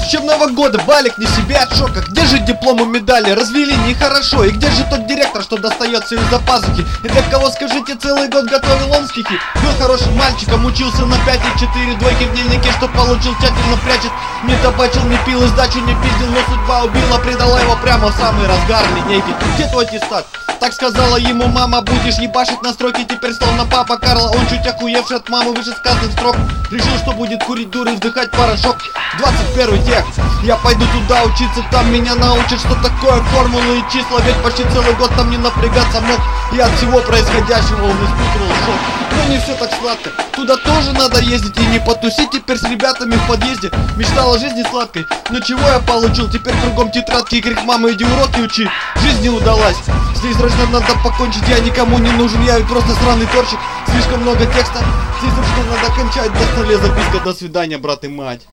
С учебного года Валик не себе от шока. Где же дипломы, медали? Развели нехорошо. И где же тот директор, что достает все из-за пазухи? И для кого, скажите, целый год готовил он стихи? Был хорошим мальчиком, учился на 5 и 4 двойки в дневнике, что получил, тщательно прячет. Не табачил, не пил и сдачу не пиздил, но судьба убила, предала его прямо в самый разгар линейки. Где твой аттестат? Так сказала ему мама, будешь ебашить на строке. Теперь словно папа Карла, он чуть охуевший от мамы вышесказанных строк. Решил, что будет курить дуры и вдыхать порошок. 21 век, я пойду туда учиться, там меня научат, что такое формулы и числа. Ведь почти целый год там не напрягаться мог, и от всего происходящего он испытывал шок. Но не все так сладко, туда тоже надо ездить и не потусить. Теперь с ребятами в подъезде мечтал о жизни сладкой. Но чего я получил? Теперь кругом тетрадки и крик мамы: иди уроки учи. Жизнь не удалась, с неизрачно надо покончить. Я никому не нужен, я ведь просто сраный торчик. Слишком много текста, здесь срочно надо кончать. До столе записка: до свидания, брат и мать.